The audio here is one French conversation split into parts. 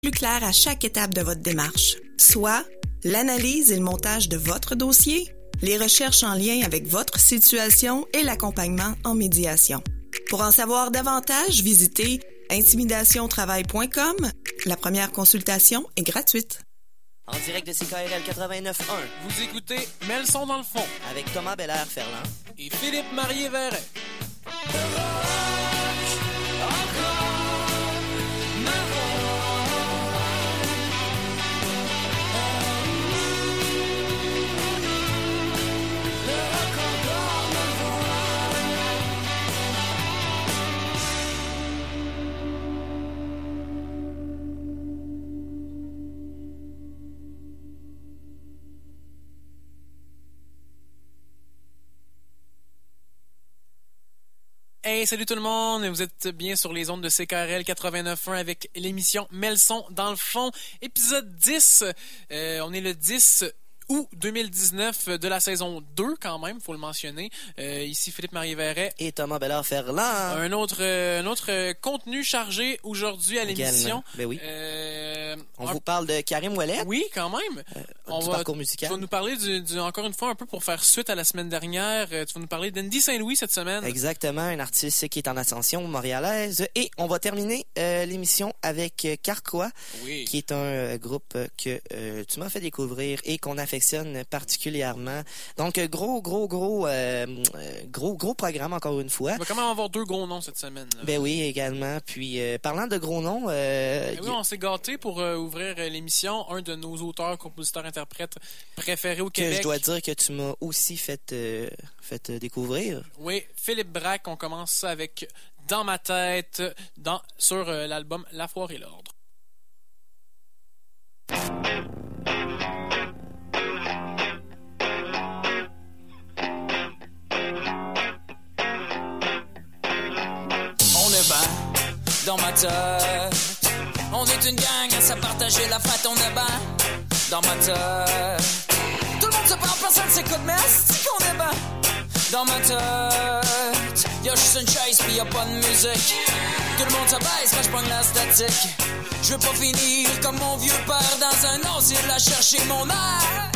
plus clair à chaque étape de votre démarche, soit l'analyse et le montage de votre dossier, les recherches en lien avec votre situation et l'accompagnement en médiation. Pour en savoir davantage, visitez intimidationtravail.com. La première consultation est gratuite. En direct de CKRL 89.1, vous écoutez Melson dans le fond avec Thomas Belair-Ferland et Philippe Marié-Verret. Hey, salut tout le monde! Vous êtes bien sur les ondes de CKRL 89.1 avec l'émission Melson dans le fond, épisode 10. On est le 10 août 2019 de la saison 2 quand même, faut le mentionner. Ici Philippe Marié-Verret. et Thomas Belair-Ferland. Un autre contenu chargé aujourd'hui à l'émission. Ben oui. On vous parle de Karim Ouellet. Oui, quand même. Du parcours musical. Tu vas nous parler encore une fois, un peu pour faire suite à la semaine dernière. Tu vas nous parler d'Andy Saint-Louis cette semaine. Exactement, un artiste qui est en ascension montréalaise. Et on va terminer l'émission avec Carquois, oui, qui est un groupe que tu m'as fait découvrir et qu'on affectionne particulièrement. Donc, gros programme, encore une fois. On va quand même avoir 2 gros noms cette semaine. Ben oui, également. Puis, parlant de gros noms... oui, on s'est gâtés pour ouvrir l'émission. Un de nos auteurs, compositeurs, interprètes préférés au Québec. Que je dois dire que tu m'as aussi fait découvrir. Oui, Philippe Braque. On commence ça avec Dans ma tête, sur l'album La Foire et l'Ordre. Dans ma tête, on est une gang à se partager la fête, on est ben dans ma tête. Tout le monde se parle, personne s'écoute, mais est-ce qu'on est ben dans ma tête? Y'a juste une chaise pis y'a pas de musique. Tout le monde se baisse quand j'pogne la statique. Je veux pas finir comme mon vieux père dans un asile à chercher mon air.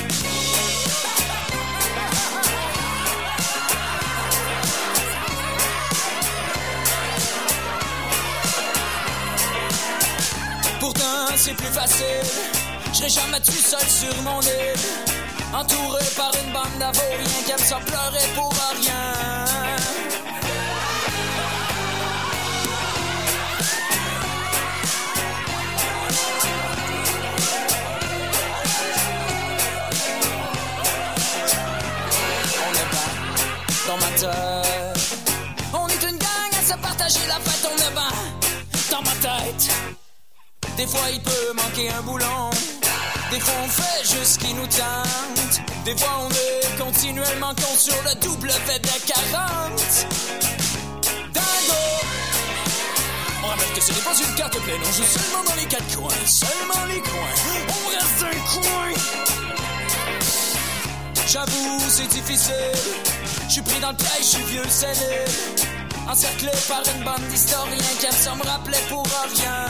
Pourtant c'est plus facile, je serai jamais tout seul sur mon île, entouré par une bande d'avouriens qui aiment ça pleurer pour rien. On est pas dans ma tête, on est une gang à se partager la fête, on est pas dans ma tête. Des fois il peut manquer un boulon, des fois on fait juste ce qui nous tente, des fois on est continuellement con sur le double fait de 40. Dingo! On rappelle que ce n'est pas une carte pleine, on joue seulement dans les 4 coins, seulement les coins, on reste un coin. J'avoue c'est difficile, je suis pris dans le piège, je suis vieux sénile, encerclé par une bande d'historiens qui aiment ça me rappeler pour rien.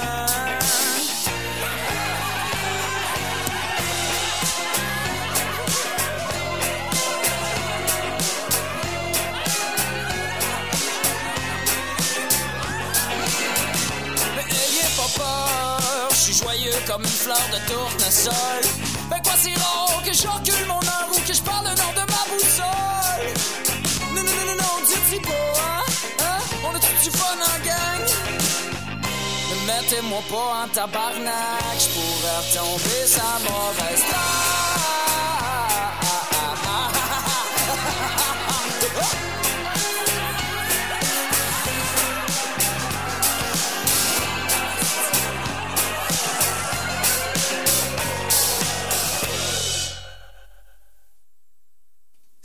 Je suis joyeux comme une fleur de tournesol. Ben quoi c'est rare que j'encule mon heure ou que je parle le nom de ma boussole. Non, dis pas, hein? On a tout du fun en gang. Ne mettez-moi pas en tabarnak, j'pourrais retomber sa mauvaise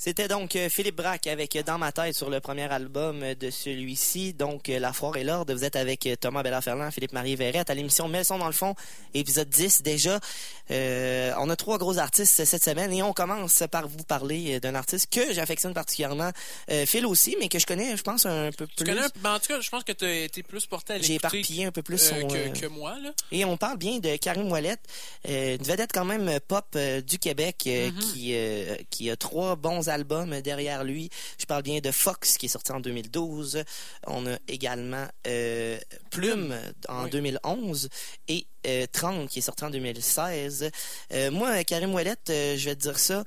C'était donc Philippe Braque avec Dans ma tête sur le premier album de celui-ci. Donc, La foire et l'ordre. Vous êtes avec Thomas Bellard-Ferland, Philippe-Marie Verrette à l'émission Melson dans le fond, épisode 10 déjà. On a 3 gros artistes cette semaine et on commence par vous parler d'un artiste que j'affectionne particulièrement. Phil aussi, mais que je connais, je pense, un peu plus. En tout cas, je pense que tu as été plus porté à l'écouter. J'ai éparpillé un peu plus que moi, là. Et on parle bien de Karim Ouellette, une vedette quand même pop du Québec qui a 3 bons albums derrière lui. Je parle bien de Fox qui est sorti en 2012. On a également Plume en 2011 et 30 qui est sorti en 2016. Moi, Karim Ouellette, je vais te dire ça.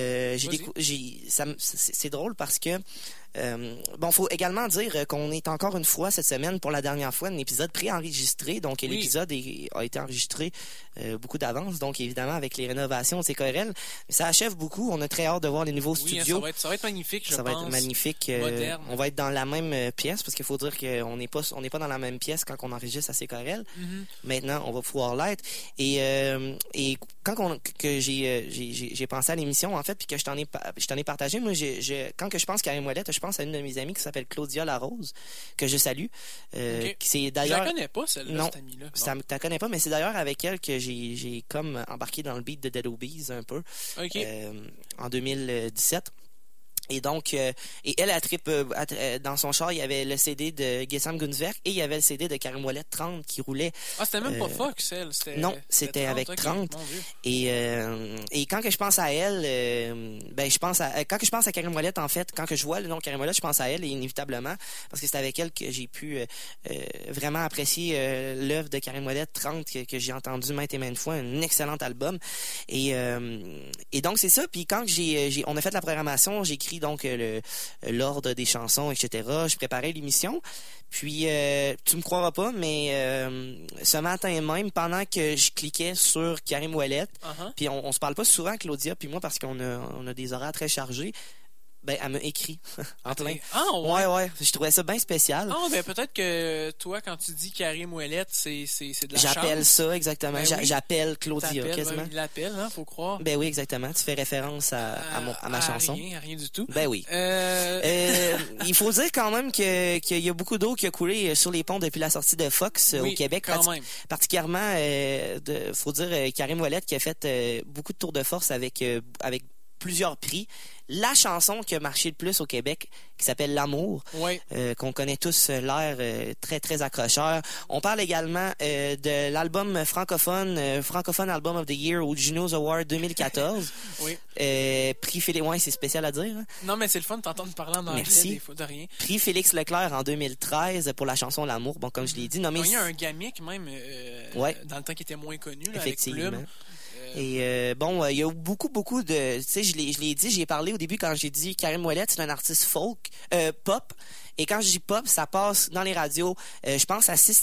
C'est drôle parce que faut également dire qu'on est encore une fois cette semaine pour la dernière fois un épisode préenregistré. Donc l'épisode a été enregistré beaucoup d'avance. Donc évidemment avec les rénovations de CKRL, ça achève beaucoup. On a très hâte de voir les nouveaux studios. Ça va être magnifique, je pense. Ça va être magnifique. Moderne. On va être dans la même pièce parce qu'il faut dire qu'on n'est pas dans la même pièce quand on enregistre à CKRL. Maintenant, on va pouvoir l'être. Et quand j'ai pensé à l'émission en fait, puis que je t'en ai partagé, moi quand que je pense Karim Ouellette, je pense à une de mes amies qui s'appelle Claudia Larose, que je salue. C'est d'ailleurs. Je la connais pas, celle-là, non, cette amie-là. Tu la connais pas, mais c'est d'ailleurs avec elle que j'ai comme embarqué dans le beat de Dead Obies un peu. En 2017. Et donc, et elle a trippe dans son char, il y avait le CD de Gessam Gunsverk et il y avait le CD de Karim Ouellette 30 qui roulait. Ah, c'était même pas Fox, elle. Non, c'était avec 30. Et quand que je pense à elle, quand que je pense à Karim Ouellette, en fait, quand que je vois le nom Karim Ouellette, je pense à elle inévitablement parce que c'est avec elle que j'ai pu vraiment apprécier l'œuvre de Karim Ouellette 30 que j'ai entendu maintes et maintes fois, un excellent album. Et donc c'est ça. Puis quand on a fait la programmation, j'ai écrit donc l'ordre des chansons, etc. Je préparais l'émission. Puis, tu me croiras pas, mais ce matin même, pendant que je cliquais sur Karim Ouellette, puis on se parle pas souvent, Claudia puis moi, parce qu'on a des horaires très chargés, elle m'a écrit en plein. Ouais. Je trouvais ça bien spécial. Peut-être que toi, quand tu dis Karim Ouellette, c'est de la J'appelle chance. ça, exactement. J'appelle Claudia, quasiment. Il l'appelle, faut croire. Ben oui, exactement. Tu fais référence à ma chanson. Rien du tout. Ben oui. Il faut dire quand même qu'il y a beaucoup d'eau qui a coulé sur les ponts depuis la sortie de Fox au Québec. Particulièrement, faut dire, Karim Ouellette qui a fait beaucoup de tours de force avec plusieurs prix. La chanson qui a marché le plus au Québec, qui s'appelle L'amour, qu'on connaît tous l'air très, très accrocheur. On parle également de l'album francophone Album of the Year au Junos Award 2014. Prix Félix... c'est spécial à dire. Hein? Non, mais c'est le fun de t'entendre parler en anglais, des fois, de rien. Prix Félix Leclerc en 2013 pour la chanson L'amour. Bon, comme je l'ai dit, nommé... Il y a un gamique même, dans le temps qui était moins connu, là, effectivement. Avec Plume. Et il y a beaucoup de... Tu sais, je l'ai dit, j'ai parlé au début quand j'ai dit Karim Ouellette, c'est un artiste folk, pop. Et quand je dis pop, ça passe dans les radios. Je pense à 6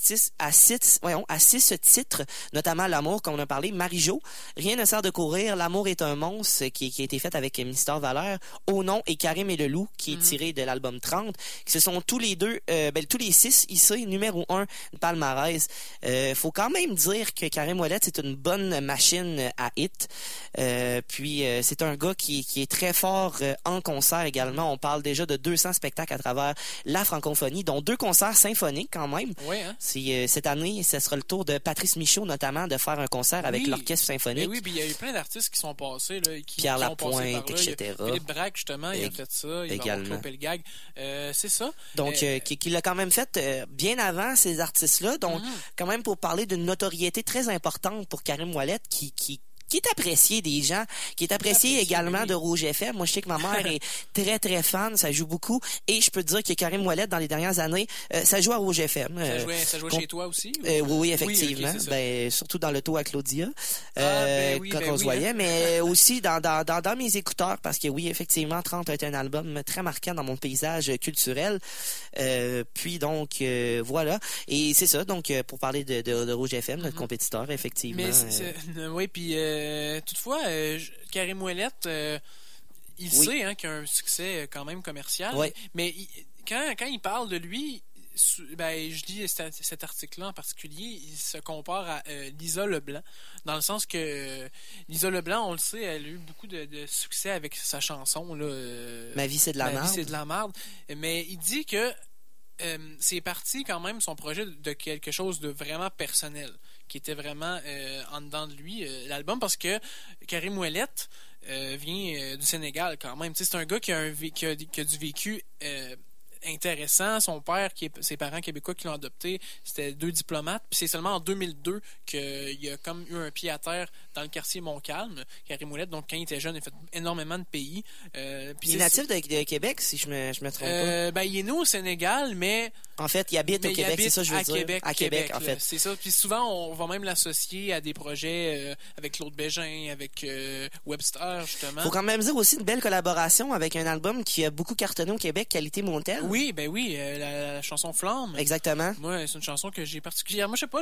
titres, notamment L'amour, comme on a parlé, Marie-Jo, Rien ne sert de courir, L'amour est un monstre, qui a été fait avec Mister Valère, Au nom et Karim et le loup, qui est tiré de l'album 30. Ce sont tous les 6 ici, numéro 1 de palmarès. Faut quand même dire que Karim Ouellette, c'est une bonne machine à hit. Puis c'est un gars qui est très fort en concert également. On parle déjà de 200 spectacles à travers la francophonie, dont 2 concerts symphoniques quand même. C'est cette année, ce sera le tour de Patrice Michaud notamment de faire un concert avec l'orchestre symphonique. Oui, puis il y a eu plein d'artistes qui sont passés là, Pierre Lapointe, etc. Philippe Braque justement, il a fait ça. Il va avoir Claude Pelgag. C'est ça. Donc qui l'a quand même fait bien avant ces artistes-là. Donc quand même pour parler d'une notoriété très importante pour Karim Ouellette qui est apprécié des gens, qui est apprécié également de Rouge FM. Moi, je sais que ma mère est très, très fan, ça joue beaucoup. Et je peux te dire que Karim Ouellette, dans les dernières années, ça joue à Rouge FM. Ça jouait chez toi aussi? Oui, effectivement. Oui, okay, surtout dans l'auto à Claudia, quand on se voyait. Hein? Mais aussi dans mes écouteurs, parce que oui, effectivement, 30 a été un album très marquant dans mon paysage culturel. Puis donc, voilà. Et c'est ça, donc, pour parler de Rouge FM, notre compétiteur, effectivement. Mais oui, puis... toutefois, Karim Ouellette, il sait qu'il a un succès quand même commercial. Mais quand il parle de lui, je lis cet article-là en particulier, il se compare à Lisa Leblanc, dans le sens que Lisa Leblanc, on le sait, elle a eu beaucoup de succès avec sa chanson là, Ma vie c'est de la merde. Ma vie c'est de la merde. Mais il dit que c'est parti quand même son projet de quelque chose de vraiment personnel, qui était vraiment en dedans de lui, l'album, parce que Karim Ouellette vient du Sénégal quand même. C'est un gars qui a du vécu intéressant. Son père, ses parents québécois qui l'ont adopté, c'était 2 diplomates. Puis c'est seulement en 2002 qu'il a comme eu un pied à terre dans le quartier Montcalm, Karim Ouellette. Donc quand il était jeune, il a fait énormément de pays. Puis il est natif de Québec, si je me trompe pas. Il est né au Sénégal, mais en fait, il habite au Québec, c'est ça que je veux dire. À Québec, en fait. C'est ça. Puis souvent, on va même l'associer à des projets avec Claude Bégin, avec Webster, justement. Faut quand même dire aussi une belle collaboration avec un album qui a beaucoup cartonné au Québec, Qualité Montel. Oui, la chanson Flamme. Exactement. Moi, c'est une chanson que j'ai particulièrement. Je sais pas,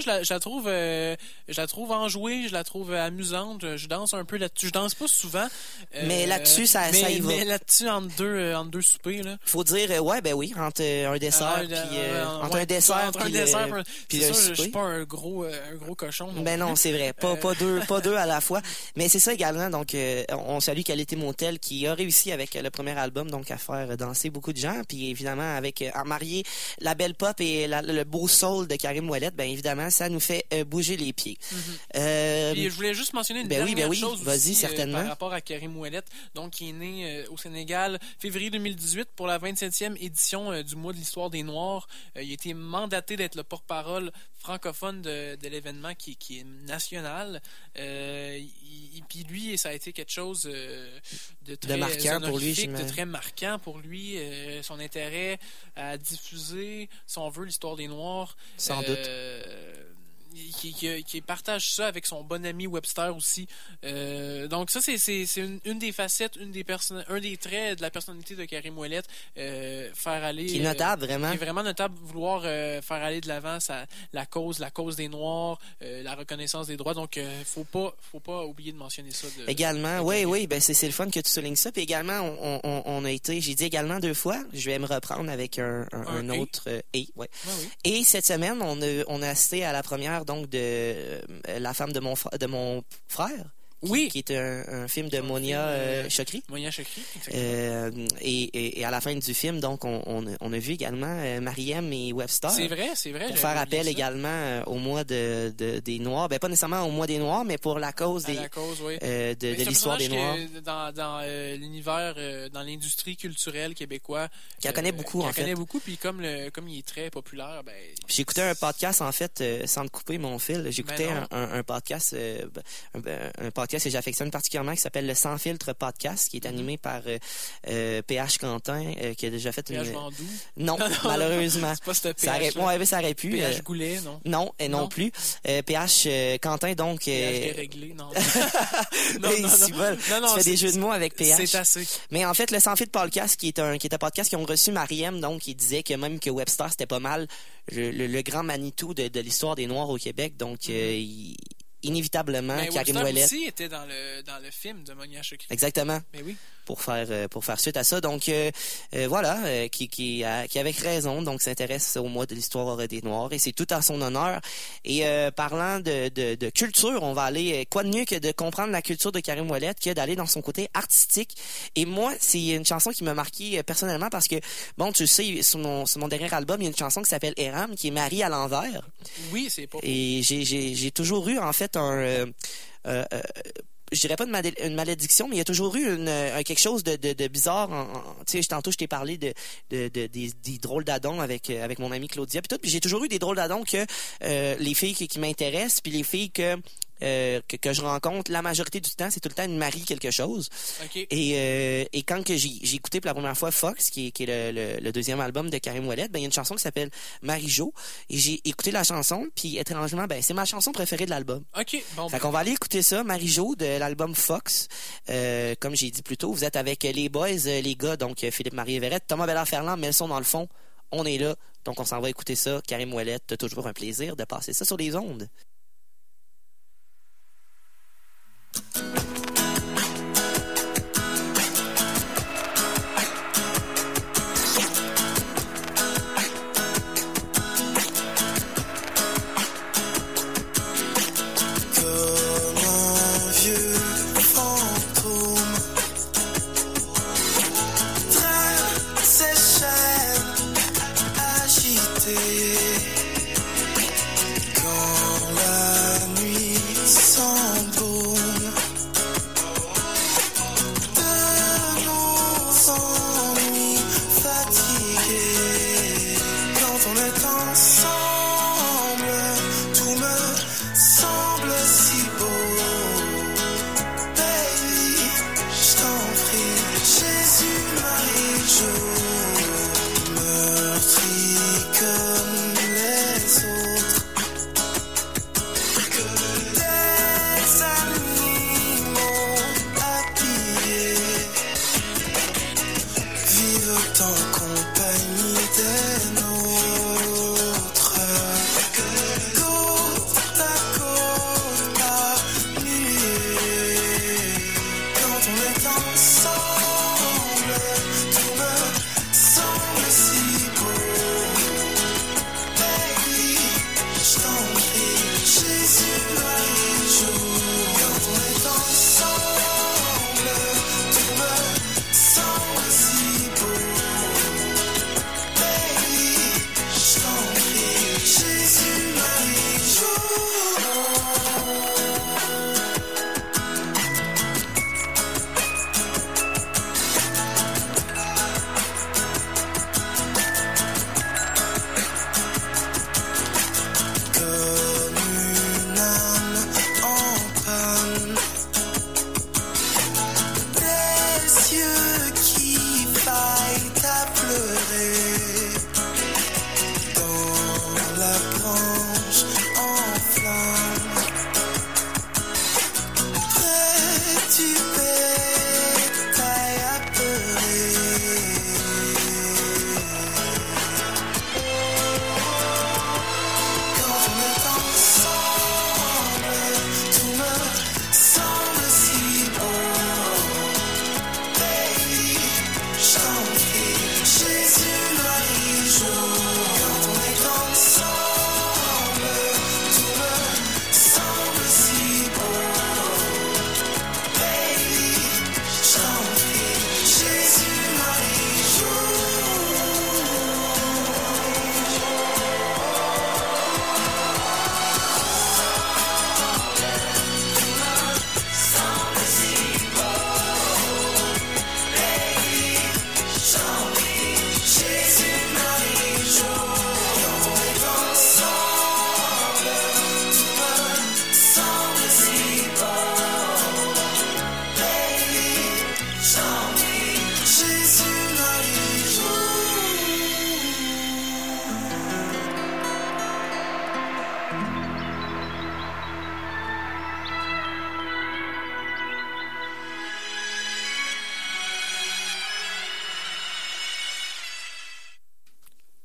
je la trouve enjouée, je la trouve amusante. Je danse un peu là-dessus. Je danse pas souvent. Mais là-dessus, ça y va. Mais là-dessus, entre deux soupers, là. Faut dire, entre un dessert entre un dessert puis c'est un sûr, souper. Je suis pas un gros cochon. Non, c'est vrai. Pas deux à la fois. Mais c'est ça également. Donc, on salue Qualité Montel qui a réussi avec le premier album, donc à faire danser beaucoup de gens. Puis évidemment, à marier la belle pop et le beau soul de Karim Ouellette, bien évidemment, ça nous fait bouger les pieds. Puis je voulais juste mentionner une dernière chose aussi, certainement. Par rapport à Karim Ouellette. Donc, il est né au Sénégal février 2018 pour la 27e édition du mois de l'histoire des Noirs. Il a été mandaté d'être le porte-parole francophone de l'événement qui est national. Puis lui, ça a été quelque chose de très marquant pour lui, de très marquant pour lui. Son intérêt à diffuser, si on veut, l'histoire des Noirs. Sans doute. Qui partage ça avec son bon ami Webster aussi. Donc ça, c'est une des facettes, un des traits de la personnalité de Karim Ouellette, faire aller... Qui est notable, vraiment. Qui est vraiment notable, vouloir faire aller de l'avant la cause des Noirs, la reconnaissance des droits. Donc, faut pas oublier de mentionner ça. Également, oui, ben c'est le fun que tu soulignes ça. Puis également, on a été, j'ai dit également 2 fois, je vais me reprendre avec un autre ouais. Oui. Et cette semaine, on a assisté à la première donc de la femme de mon frère. Qui est un film de Monia Chokri. Monia Chokri, exactement. Et à la fin du film, donc, on a vu également Mariem et Webster. C'est vrai. Pour faire appel également au mois des Noirs. Ben, pas nécessairement au mois des Noirs, mais pour la cause de l'histoire des Noirs. Dans l'univers, dans l'industrie culturelle québécoise. Qui en connaît beaucoup, en fait. connaît beaucoup, puis comme il est très populaire, ben... J'écoutais un podcast, en fait, sans te couper mon fil. J'écoutais un podcast, un podcast que j'affectionne particulièrement qui s'appelle le Sans Filtre Podcast, qui est animé par PH Quentin, qui a déjà fait PH Vandou? Non, malheureusement. C'est pas ce PH. Ça aurait pu. PH Goulet, non? Non, et non plus. PH Quentin, donc... PH déréglé, non. Non, tu fais des jeux de mots avec PH. C'est assez. Mais en fait, le Sans Filtre Podcast, qui est un podcast qui ont reçu Mariem, donc, il disait que même que Webster, c'était pas mal le grand Manitou de l'histoire des Noirs au Québec. Donc, inévitablement, Karim Ouellette. Webster aussi était dans le film de Monia Chokri. Exactement. Mais oui. Pour faire suite à ça. Donc, voilà, qui avec raison, donc, s'intéresse au mois de l'histoire des Noirs, et c'est tout à son honneur. Et parlant de culture, on va aller, quoi de mieux que de comprendre la culture de Karim Ouellette que d'aller dans son côté artistique. Et moi, c'est une chanson qui m'a marqué personnellement parce que, bon, tu sais, sur mon dernier album, il y a une chanson qui s'appelle Eram, qui est Marie à l'envers. Oui, c'est pas. Et j'ai toujours eu, en fait, je dirais pas une malédiction, mais il y a toujours eu quelque chose de bizarre. Tu sais, tantôt je t'ai parlé des drôles d'adons avec mon amie Claudia, puis tout. Puis j'ai toujours eu des drôles d'adons que les filles qui m'intéressent, puis les filles que je rencontre, la majorité du temps, c'est tout le temps une Marie quelque chose. Okay. Et quand que j'ai écouté pour la première fois Fox, qui est le deuxième album de Karim Ouellette, ben il y a une chanson qui s'appelle Marie-Jo, et j'ai écouté la chanson, puis étrangement, ben c'est ma chanson préférée de l'album. OK, bon. Fait qu'on va aller écouter ça, Marie-Jo, de l'album Fox. Comme j'ai dit plus tôt, vous êtes avec les boys, les gars, donc Philippe-Marie Everett, Thomas Bellard-Ferland, Melson dans le fond. On est là, donc on s'en va écouter ça. Karim Ouellette, t'as toujours un plaisir de passer ça sur les ondes.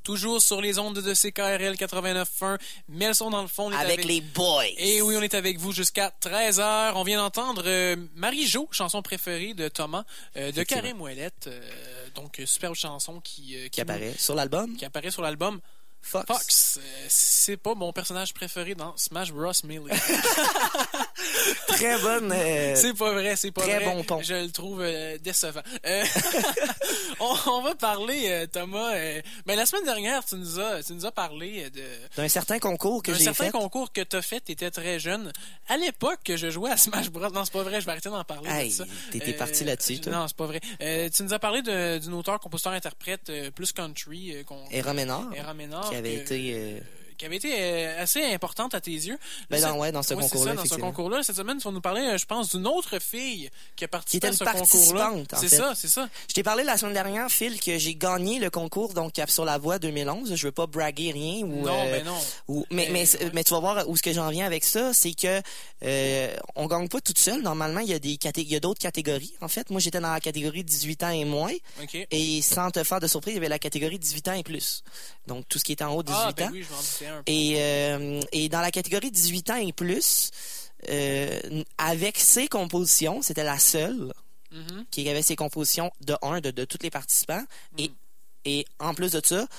toujours sur les ondes de CKRL 89.1. Mets le son dans le fond. Avec les boys. Et oui, on est avec vous jusqu'à 13h. On vient d'entendre Marie-Jo, chanson préférée de Thomas, de Karim Ouellette. Donc, superbe chanson qui apparaît sur l'album. Qui apparaît sur l'album. Fox, c'est pas mon personnage préféré dans Smash Bros. Melee. Très bonne. C'est pas vrai. Très bon ton. Je le trouve décevant. On va parler, Thomas. La semaine dernière, tu nous as parlé d'un certain concours que j'ai fait. Un certain concours que t'as fait. T'étais très jeune. À l'époque que je jouais à Smash Bros. Non, c'est pas vrai. Je vais arrêter d'en parler. Hey, de ça. T'étais parti là-dessus, toi. Non, c'est pas vrai. Tu nous as parlé d'une auteure, compositeur, interprète plus country. Era Ménard. Qui avait été assez importante à tes yeux. Dans ce concours-là. Dans ce concours-là. Cette semaine, tu vas nous parler, je pense, d'une autre fille qui a participé à ce concours-là. Qui était une participante, en fait. C'est ça. Je t'ai parlé la semaine dernière, Phil, que j'ai gagné le concours, donc Cap sur la Voie 2011. Je veux pas braguer rien. Non. Mais tu vas voir où ce que j'en viens avec ça, c'est que on gagne pas toute seule. Normalement, il y a d'autres catégories. En fait, moi, j'étais dans la catégorie 18 ans et moins. Okay. Et sans te faire de surprise, il y avait la catégorie 18 ans et plus. Donc, tout ce qui est en haut de 18 ans. Oui, je m'en doutais un peu. Et dans la catégorie 18 ans et plus, avec ses compositions, c'était la seule qui avait ses compositions de tous les participants. Et en plus de ça,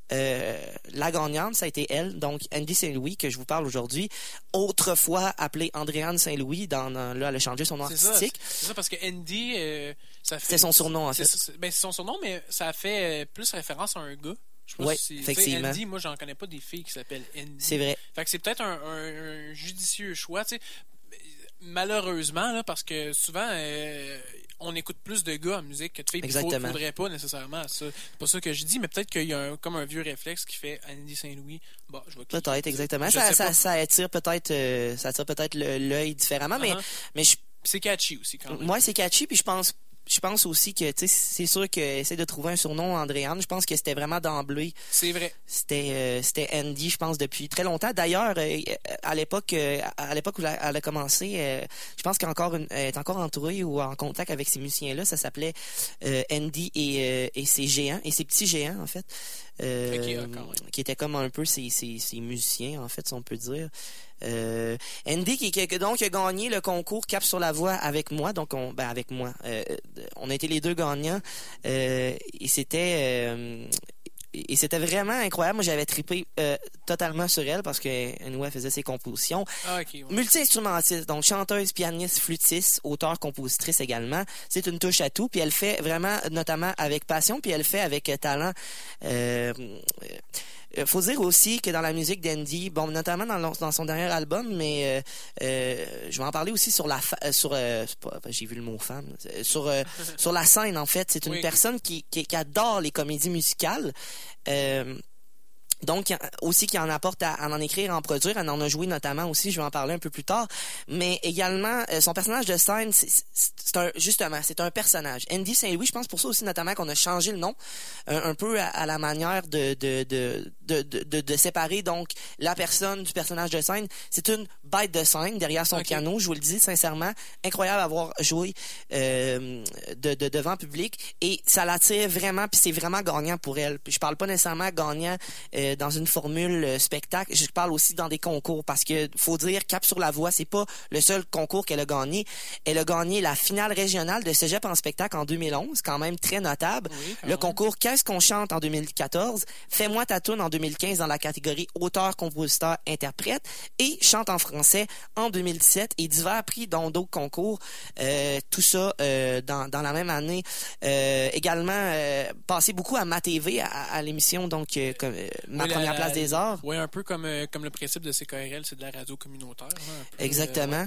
la gagnante, ça a été elle, donc Andy Saint-Louis, que je vous parle aujourd'hui, autrefois appelée Andréane Saint-Louis, là, elle a changé son nom artistique. C'est ça, parce que Andy, ça fait... C'est son surnom, en fait. C'est son surnom, mais ça fait plus référence à un gars. Oui, effectivement. Andy, moi, j'en connais pas des filles qui s'appellent Andy. C'est vrai. Fait que c'est peut-être un judicieux choix, tu sais. Malheureusement, là, parce que souvent, on écoute plus de gars en musique que de filles. Il ne faudrait pas nécessairement ça. C'est pas ça que je dis, mais peut-être qu'il y a comme un vieux réflexe qui fait Andy Saint-Louis. Bon, je vais cliquer. Peut-être, exactement. Ça attire peut-être l'œil différemment, mais c'est catchy aussi, quand même. Moi, c'est catchy, puis je pense aussi que, tu sais, c'est sûr qu'essayer de trouver un surnom Andréane, je pense que c'était vraiment d'emblée. C'est vrai. C'était Andy, je pense, depuis très longtemps. D'ailleurs, à l'époque où elle a commencé, je pense qu'elle est encore entourée ou en contact avec ces musiciens-là. Ça s'appelait Andy et ses géants, et ses petits géants, en fait. Qui étaient comme un peu ses musiciens, en fait, si on peut dire. Andy qui a gagné le concours Cap sur la Voie avec moi, donc on a été les deux gagnants, et c'était vraiment incroyable. Moi, j'avais trippé totalement sur elle parce que elle faisait ses compositions. Multi-instrumentiste, donc chanteuse, pianiste, flûtiste, auteure, compositrice également. C'est une touche à tout, puis elle fait vraiment, notamment avec passion, puis elle fait avec talent. Faut dire aussi que dans la musique d'Andy, bon, notamment dans son dernier album, mais je vais en parler aussi j'ai vu le mot femme, sur la scène, en fait. C'est une personne qui adore les comédies musicales. Donc, aussi qui en apporte à en écrire, à en produire. Elle en a joué notamment aussi, je vais en parler un peu plus tard. Mais également, son personnage de scène, c'est un personnage. Andy Saint-Louis, je pense pour ça aussi notamment qu'on a changé le nom, un peu à la manière de séparer donc la personne du personnage de scène. C'est une bête de scène derrière son piano, je vous le dis sincèrement. Incroyable à avoir joué devant public. Et ça l'attire vraiment, puis c'est vraiment gagnant pour elle. Puis je parle pas nécessairement gagnant dans une formule spectacle, je parle aussi dans des concours, parce que faut dire, Cap sur la Voie, c'est pas le seul concours qu'elle a gagné. Elle a gagné la finale régionale de Cégep en spectacle en 2011, quand même très notable. Le concours Qu'est-ce qu'on chante en 2014, Fais-moi ta toune en 2015 dans la catégorie auteur, compositeur, interprète, et Chante en français en 2017, et divers prix dont d'autres concours, tout ça dans la même année. Également, passé beaucoup à MaTV, à l'émission, donc Ma première place des arts. Oui, un peu comme le principe de CKRL, c'est de la radio communautaire. Hein, peu, exactement.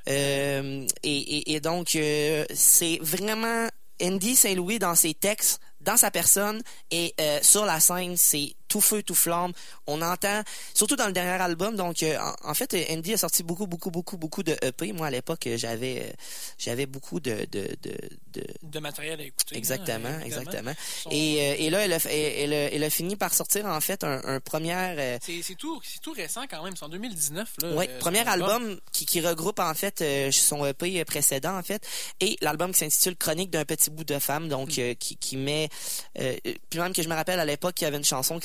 Et donc, c'est vraiment Andy Saint-Louis dans ses textes, dans sa personne, et sur la scène, c'est tout feu, tout flamme. On entend, surtout dans le dernier album, donc en fait, Andy a sorti beaucoup de EP. Moi, à l'époque, j'avais beaucoup de matériel à écouter. Exactement, hein, exactement. Et là, elle a fini par sortir, en fait, un premier... C'est tout récent, quand même. C'est en 2019, là. Oui, premier album qui regroupe, en fait, son EP précédent, en fait, et l'album qui s'intitule Chronique d'un petit bout de femme, donc qui met... puis même que je me rappelle, à l'époque, il y avait une chanson qui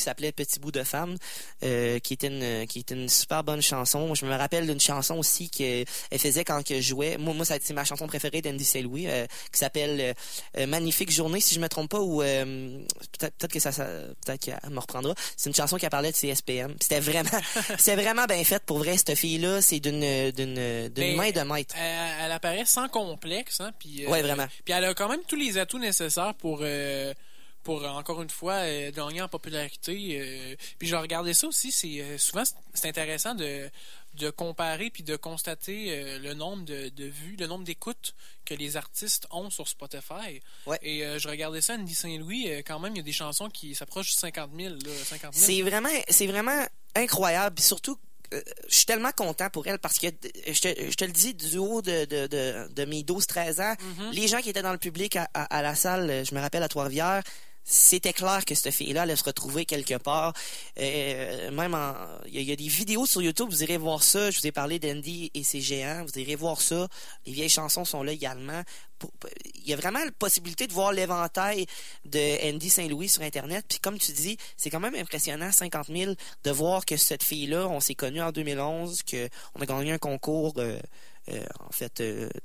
s'appelait Petit bout de femme, qui était une super bonne chanson. Je me rappelle d'une chanson aussi qu'elle faisait quand que je jouais. Moi, c'est ma chanson préférée d'Andy Saint-Louis, qui s'appelle Magnifique journée, si je me trompe pas, ou peut-être qu'elle me reprendra. C'est une chanson qui parlait de CSPM. C'était vraiment bien fait pour vrai. Cette fille-là, c'est d'une main de maître. Elle apparaît sans complexe, hein, puis ouais, vraiment. Puis elle a quand même tous les atouts nécessaires pour encore une fois gagner en popularité. Puis je regardais ça aussi, souvent c'est intéressant de comparer puis de constater le nombre de vues, le nombre d'écoutes que les artistes ont sur Spotify. Ouais. Et je regardais ça, Andy Saint-Louis, quand même, il y a des chansons qui s'approchent de 50 000. Là, 50 000. C'est vraiment incroyable. Puis surtout, je suis tellement content pour elle parce que je te le dis, du haut de mes 12-13 ans, les gens qui étaient dans le public à la salle, je me rappelle à Trois-Rivières, c'était clair que cette fille-là allait se retrouver quelque part. Même il y a des vidéos sur YouTube, vous irez voir ça. Je vous ai parlé d'Andy et ses géants, vous irez voir ça. Les vieilles chansons sont là également. Il y a vraiment la possibilité de voir l'éventail de Andy Saint-Louis sur Internet. Puis comme tu dis, c'est quand même impressionnant, 50 000, de voir que cette fille-là, on s'est connus en 2011, qu'on a gagné un concours, en fait,